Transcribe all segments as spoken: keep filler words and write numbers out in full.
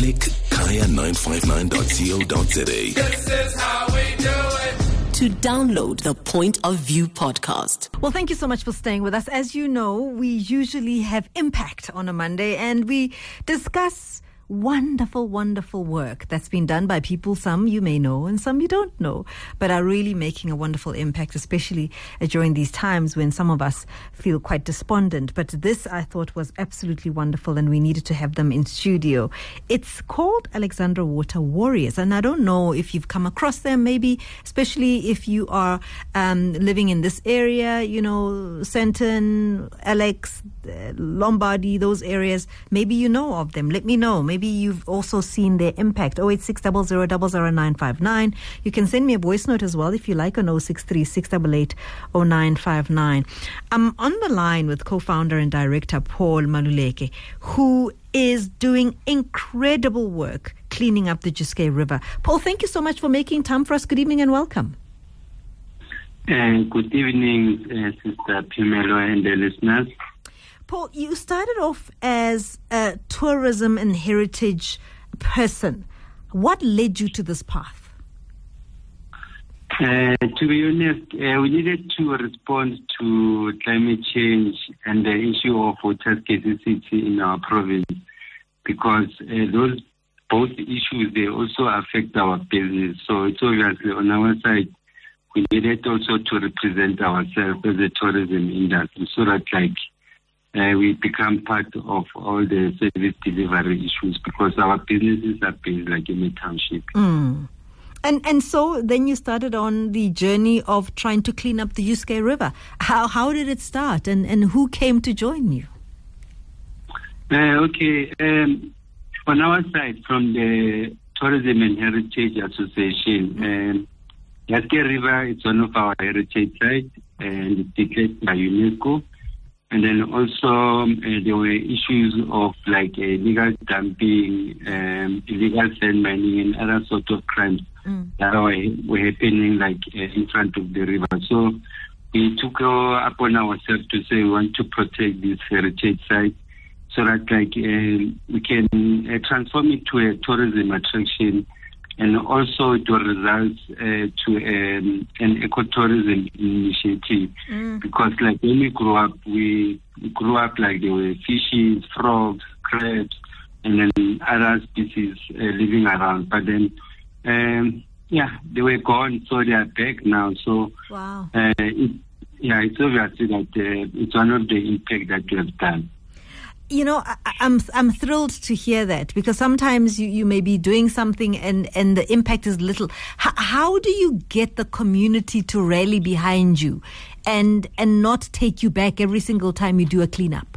Click kaya nine five nine dot co dot za. This is how we do it. To download the Point of View podcast. Well, thank you so much for staying with us. As you know, we usually have Impact on a Monday, and we discuss wonderful, wonderful work that's been done by people, some you may know and some you don't know, but are really making a wonderful impact, especially uh, during these times when some of us feel quite despondent. But this, I thought, was absolutely wonderful, and we needed to have them in studio. It's called Alexandra Water Warriors, and I don't know if you've come across them, maybe, especially if you are um, living in this area, you know, Senton, Alex, uh, Lombardy, those areas. Maybe you know of them. Let me know. Maybe you've also seen their impact. oh eight six zero zero zero zero nine five nine. You can send me a voice note as well if you like on oh six three six eight eight oh nine five nine. I'm on the line with co-founder and director Paul Maluleke, who is doing incredible work cleaning up the Jiscay River. Paul, thank you so much for making time for us. Good evening and welcome. Uh, good evening, uh, Sister Pimelo and the listeners. Paul, you started off as a tourism and heritage person. What led you to this path? Uh, to be honest, uh, we needed to respond to climate change and the issue of water scarcity in our province, because uh, those both issues, they also affect our business. So it's obviously on our side, we needed also to represent ourselves as a tourism industry so that like Uh, we become part of all the service delivery issues, because our businesses are based like in a township. Mm. And and so then you started on the journey of trying to clean up the Jiscay River. How how did it start, and, and who came to join you? Uh, okay, um, on our side, from the Tourism and Heritage Association, um, Jiscay River is one of our heritage sites, and it's declared by UNESCO. And then also um, uh, there were issues of like uh, illegal dumping, um, illegal sand mining, and other sort of crimes mm. that were, were happening like uh, in front of the river. So we took uh, upon ourselves to say we want to protect this heritage site so that like uh, we can uh, transform it to a tourism attraction, and also it will result uh, to um, an ecotourism initiative. Mm. Because like when we grew up, we grew up like there were fishes, frogs, crabs, and then other species uh, living around. But then, um, yeah, they were gone, so they are back now. So, wow. uh, it, yeah, it's obviously that uh, it's one of the impact that we have done. You know, I, I'm I'm thrilled to hear that, because sometimes you, you may be doing something and, and the impact is little. H- how do you get the community to rally behind you and and not take you back every single time you do a cleanup?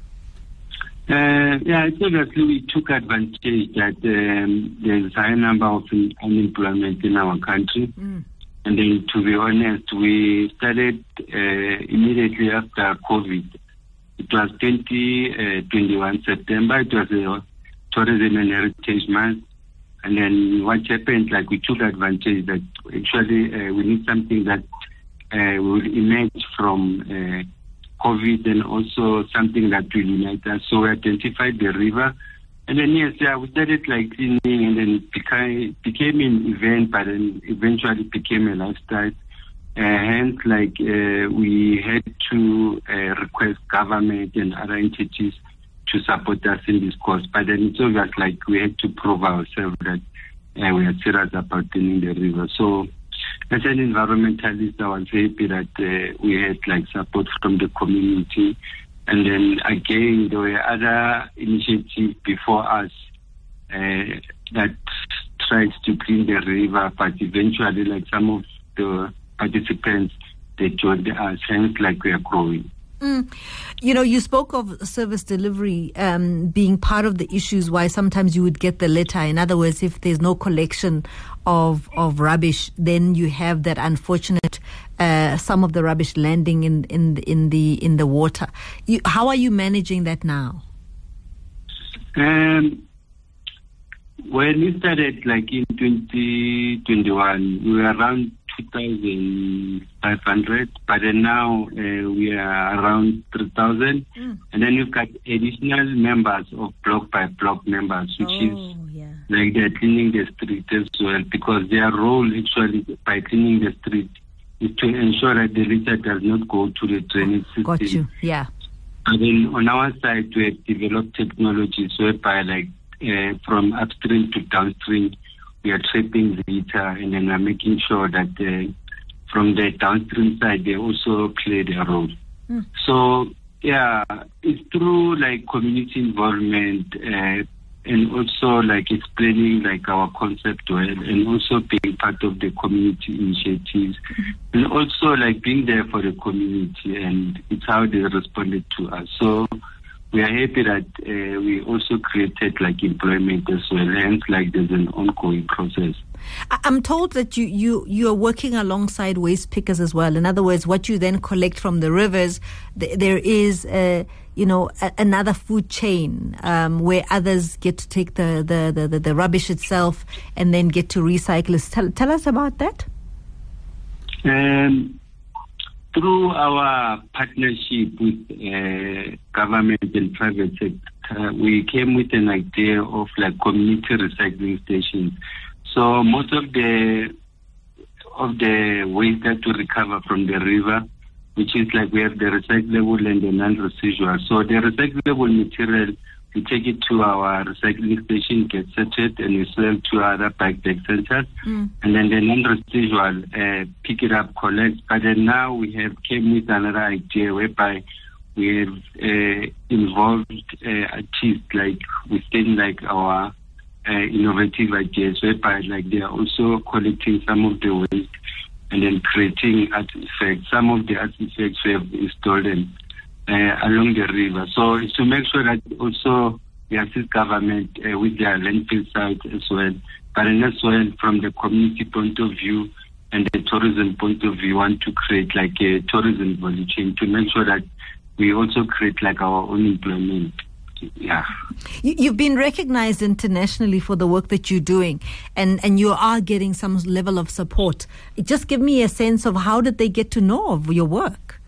Uh, yeah, it's obviously we took advantage that um, there's a high number of unemployment in our country. Mm. And then, to be honest, we started uh, immediately after COVID. It was twenty twenty-one September. It was a tourism and heritage month. And then what happened, like we took advantage that actually uh, we need something that uh, will emerge from uh, COVID, and also something that will unite us. So we identified the river. And then, yes, yeah, we started like cleaning, and then it became, became an event, but then eventually became a lifestyle. Uh, hence, like, uh, we had to uh, request government and other entities to support us in this cause. But then it's obvious, like, we had to prove ourselves that uh, we are serious about cleaning the river. So, as an environmentalist, I was happy that uh, we had, like, support from the community. And then, again, there were other initiatives before us uh, that tried to clean the river, but eventually, like, some of the participants, they joined us, hence like we are growing. Mm. You know, you spoke of service delivery um, being part of the issues why sometimes you would get the litter. In other words, if there's no collection of of rubbish, then you have that unfortunate uh, some of the rubbish landing in in in the in the water. You, how are you managing that now? Um, when we started, like in twenty twenty-one, we were around two thousand five hundred, but then now uh, we are around three thousand. Mm. And then we've got additional members of block by block members, which oh, is yeah. like they're cleaning the street as well, because their role actually by cleaning the street is to ensure that the litter does not go to the drainage system. Got you, yeah. And then on our side, we have developed technologies whereby, like, uh, from upstream to downstream, we are trapping the litter, and then we're making sure that uh, from the downstream side, they also play their role. Mm. So, yeah, it's through, like, community involvement, uh, and also, like, explaining, like, our concept well, and also being part of the community initiatives, mm-hmm. and also, like, being there for the community, and it's how they responded to us. So we are happy that uh, we also created, like, employment as well, hence, like, there's an ongoing process. I'm told that you, you, you are working alongside waste pickers as well. In other words, what you then collect from the rivers, th- there is, uh, you know, a- another food chain um, where others get to take the, the, the, the, the rubbish itself and then get to recycle it. Tell, tell us about that. Um, through our partnership with uh, government and private sector, we came with an idea of, like, community recycling stations. So most of the of the waste that we recover from the river, which is like we have the recyclable and the non-residual. So the recyclable material, we take it to our recycling station, get sorted, and we sell to other bike bag centers. Mm. And then the non-residual, uh, pick it up, collect. But then now we have came with another idea whereby we have uh, involved uh, artists, like within, like, our Uh, innovative ideas, whereby, like, they are also collecting some of the waste and then creating artifacts. Some of the artifacts we have installed them uh, along the river. So it's to make sure that also we assist government uh, with their landfill sites as well. But then as well, from the community point of view and the tourism point of view, we want to create, like, a tourism value chain to make sure that we also create, like, our own employment. Yeah. You've been recognized internationally for the work that you're doing, and, and you are getting some level of support. Just give me a sense of how did they get to know of your work?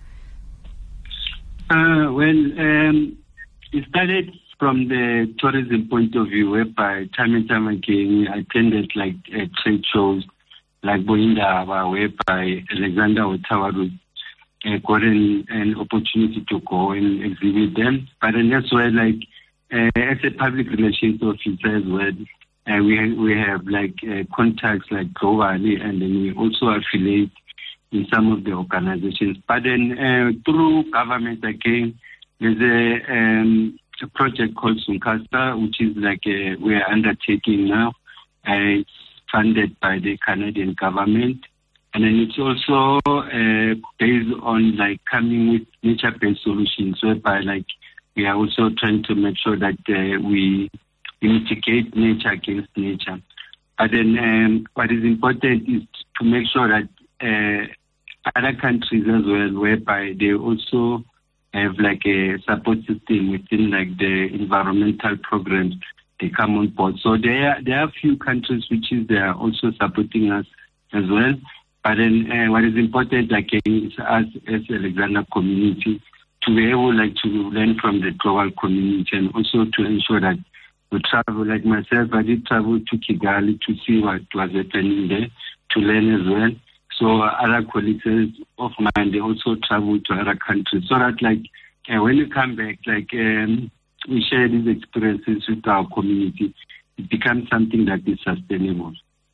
Uh, well, um, it started from the tourism point of view, whereby time and time again I attended, like, uh, trade shows like Boinda, whereby Alexander Otawaru Uh, got an, an opportunity to go and exhibit them. But then that's where, like, uh, as a public relations officer as well, uh, we, ha- we have, like, uh, contacts, like, globally, and then we also affiliate in some of the organizations. But then uh, through government again, there's a, um, a project called Sunkasta, which is, like, a, we are undertaking now. Uh, it's funded by the Canadian government. And then it's also uh, based on, like, coming with nature-based solutions, whereby, like, we are also trying to make sure that uh, we, we mitigate nature against nature. But then um, what is important is to make sure that uh, other countries as well, whereby they also have, like, a support system within, like, the environmental programs, they come on board. So there are, there are a few countries which is they are also supporting us as well. But then uh, what is important, like, is us as Alexander community to be able, like, to learn from the global community, and also to ensure that we travel. Like myself, I did travel to Kigali to see what was happening there, to learn as well. So other colleagues of mine, they also travel to other countries, so that, like, uh, when we come back, like, um, we share these experiences with our community, it becomes something that is sustainable.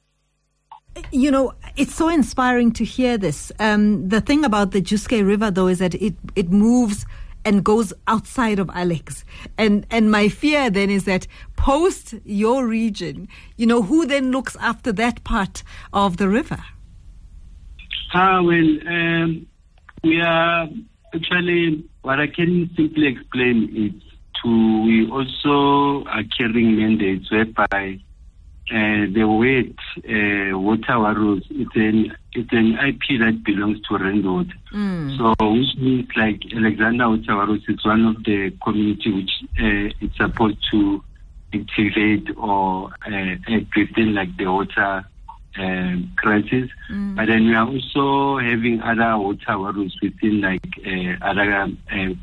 You know, it's so inspiring to hear this. Um, the thing about the Jukskei River, though, is that it, it moves and goes outside of Alex. And and my fear then is that post your region, you know, who then looks after that part of the river? Ah, well, um, we are actually, what I can simply explain is to, we also are carrying mandates whereby Uh, the weight uh, water warrows, it's an it's an I P that belongs to Randwood. Mm. So which means, like, Alexander Water Warrows is one of the community which uh, is supposed to activate or uh, act within, like, the water uh, crisis. Mm. But then we are also having other water warrows within, like, uh, other uh,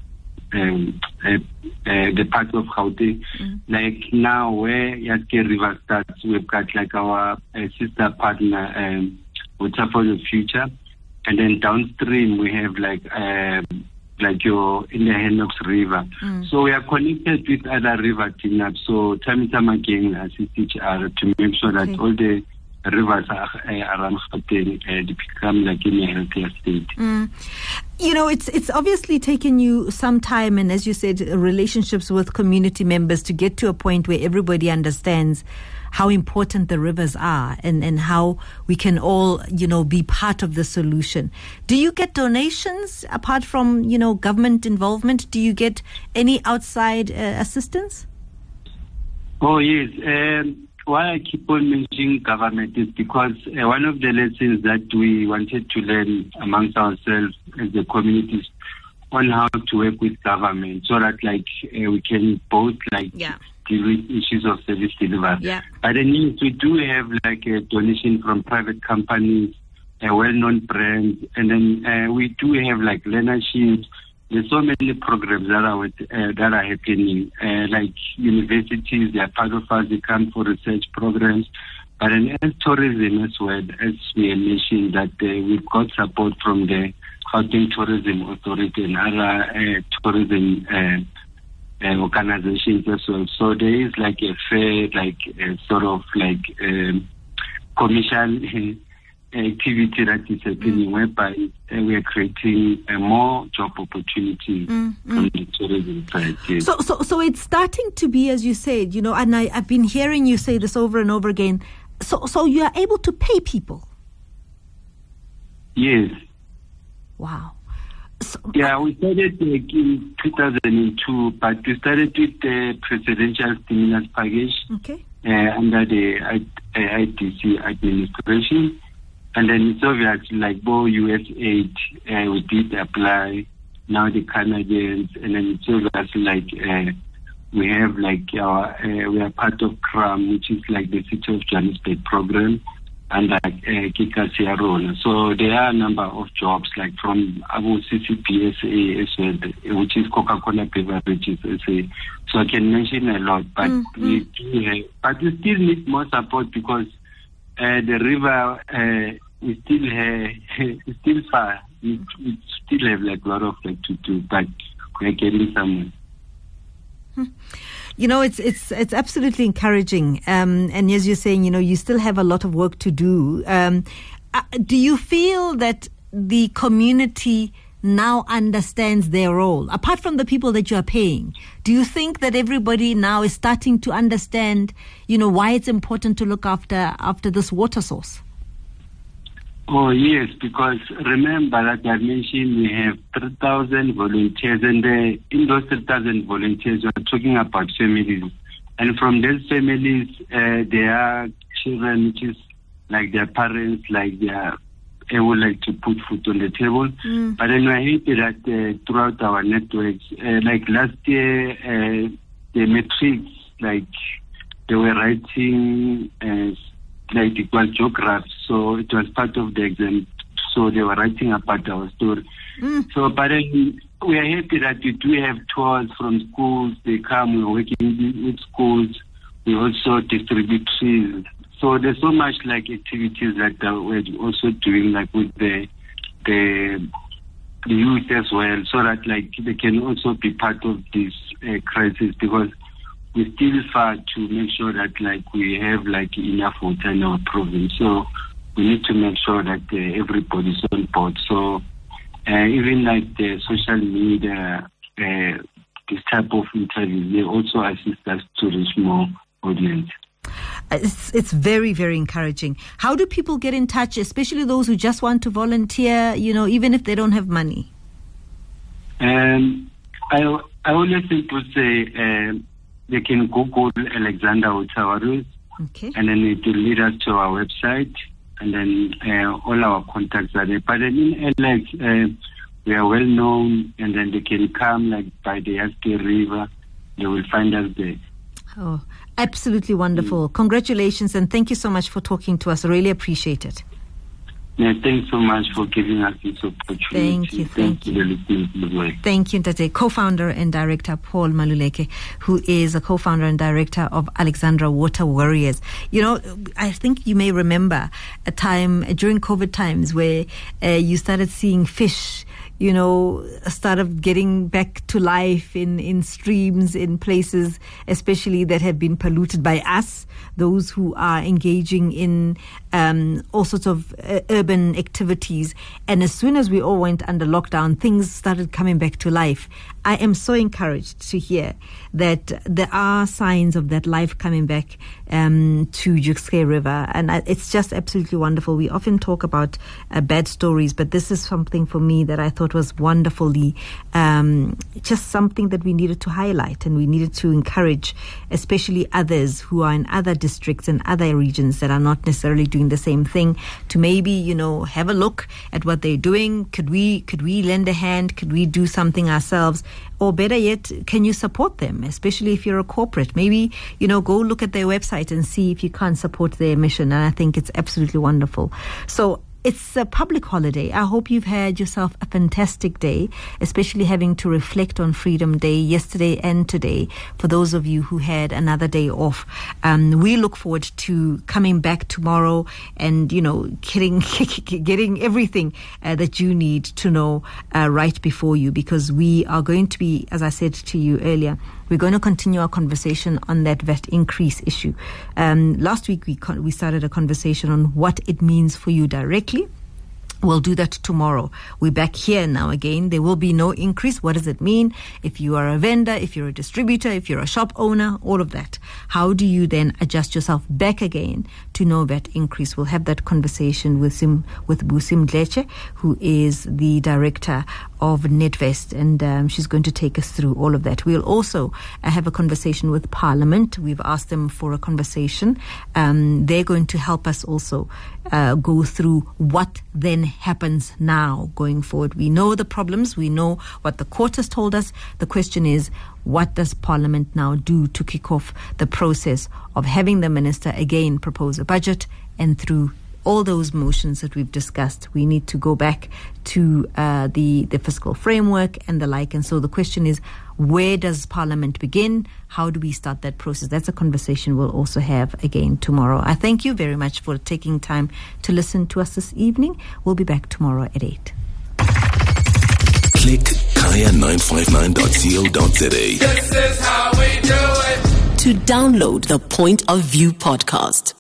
um, uh, uh, the part of Gauteng. Mm. Like now where Yatke River starts, we've got like our uh, sister partner, um, Water for the Future. And then downstream we have like uh, like your in the Hennox River. Mm. So we are connected with other river cleanup. So time and time again assist each other to make sure that okay. all the rivers are uh, around Gauteng uh, they become like in a healthier state. Mm. You know, it's it's obviously taken you some time, and as you said, relationships with community members to get to a point where everybody understands how important the rivers are and, and how we can all, you know, be part of the solution. Do you get donations apart from, you know, government involvement? Do you get any outside uh, assistance? Oh, yes. Um, why I keep on mentioning government is because uh, one of the lessons that we wanted to learn amongst ourselves as the communities on how to work with government so that like uh, we can both like yeah. deal with issues of service delivery. Yeah. But then yes, we do have like a donation from private companies, uh, well-known brands, and then uh, we do have like learnerships. There's so many programs that are with, uh, that are happening, uh, like universities. They are part of us. They come for research programs. But then as tourism as well, as we mentioned, that uh, we've got support from the Gauteng Tourism Authority and other uh, tourism uh, uh, organizations as well. So there is like a fair, like a sort of like um, commercial uh, activity that is happening, mm. whereby uh, we are creating uh, more job opportunities mm, from mm. the tourism side. Yes. So, so, so it's starting to be, as you said, you know, and I, I've been hearing you say this over and over again. So, so you are able to pay people. Yes. Wow. So, yeah, we started like in two thousand two, but we started with the presidential stimulus package okay. uh, under the I D C administration. And then it's obvious, like both U S aid, uh, we did apply, now the Canadians, and then it's obvious, like uh, we have like our, uh, we are part of C R A M, which is like the City of Johannesburg program, and like uh, Kika Sierra. So there are a number of jobs like from Abu C C P S A as well, which is Coca-Cola Beverages S A. So I can mention a lot, but mm-hmm. we do have, but we still need more support because uh, the river uh, we still have, it's still far. We, we still have like a lot of like to do, but we're getting somewhere. You know, it's it's it's absolutely encouraging. Um, and as you're saying, you know, you still have a lot of work to do. Um, uh, do you feel that the community now understands their role, apart from the people that you are paying? Do you think that everybody now is starting to understand, you know, why it's important to look after after this water source? Oh, yes, because remember that I mentioned we have three thousand volunteers, and uh, in those three thousand volunteers, we're talking about families. And from those families, uh, there are children, which is like their parents, like they are able like, to put food on the table. Mm. But then we're happy that uh, throughout our networks, uh, like last year, uh, the metrics, like they were writing uh, like it was geography, so it was part of the exam. So they were writing about our story. Mm. So, but then we are happy that we do have tours from schools. They come, we're working with schools. We also distribute trees. So there's so much like activities that uh, we're also doing, like with the the the youth as well, so that like they can also be part of this uh, crisis, because we still far to make sure that like we have like enough water in our province. So we need to make sure that uh, everybody's on board. So uh, even like the social media, uh, this type of interviews, they also assist us to reach more audience. It's, it's very, very encouraging. How do people get in touch, especially those who just want to volunteer, you know, even if they don't have money? Um, I, I always people say, um, they can Google Alexander Utawarus, okay. and then it will lead us to our website, and then uh, all our contacts are there. But then in Alex, uh, we are well known, and then they can come like by the Yatke River. They will find us there. Oh, absolutely wonderful. Mm. Congratulations, and thank you so much for talking to us. I really appreciate it. Yeah, thanks so much for giving us this opportunity. Thank you, thank you. For listening to the work. Thank you, Ntate. Co-founder and director Paul Maluleke, who is a co-founder and director of Alexandra Water Warriors. You know, I think you may remember a time during COVID times where uh, you started seeing fish, you know, started getting back to life in, in streams, in places, especially that have been polluted by us, those who are engaging in um, all sorts of uh, urban activities. And as soon as we all went under lockdown, things started coming back to life. I am so encouraged to hear that there are signs of that life coming back um, to Jukskei River. And I, it's just absolutely wonderful. We often talk about uh, bad stories, but this is something for me that I thought was wonderfully um, just something that we needed to highlight, and we needed to encourage, especially others who are in other districts and other regions that are not necessarily doing the same thing, to maybe, you know, have a look at what they're doing. Could we, could we lend a hand? Could we do something ourselves? Or better yet, can you support them, especially if you're a corporate? Maybe, you know, go look at their website and see if you can't support their mission. And I think it's absolutely wonderful. So it's a public holiday. I hope you've had yourself a fantastic day, especially having to reflect on Freedom Day yesterday and today. For those of you who had another day off, um, we look forward to coming back tomorrow and, you know, getting getting everything uh, that you need to know uh, right before you, because we are going to be, as I said to you earlier, we're going to continue our conversation on that V A T increase issue. Um, last week, we con- we started a conversation on what it means for you directly. We'll do that tomorrow. We're back here now again. There will be no increase. What does it mean? If you are a vendor, if you're a distributor, if you're a shop owner, all of that. How do you then adjust yourself back again to no V A T increase? We'll have that conversation with Sim, with Busim Dleche, who is the director of NetVest, and um, she's going to take us through all of that. We'll also uh, have a conversation with Parliament. We've asked them for a conversation. Um, they're going to help us also uh, go through what then happens now going forward. We know the problems. We know what the court has told us. The question is, what does Parliament now do to kick off the process of having the minister again propose a budget, and through all those motions that we've discussed, we need to go back to uh, the, the fiscal framework and the like. And so the question is, where does Parliament begin? How do we start that process? That's a conversation we'll also have again tomorrow. I thank you very much for taking time to listen to us this evening. We'll be back tomorrow at eight. Click kaya nine five nine dot co dot za. This is how we do it. To download the Point of View podcast,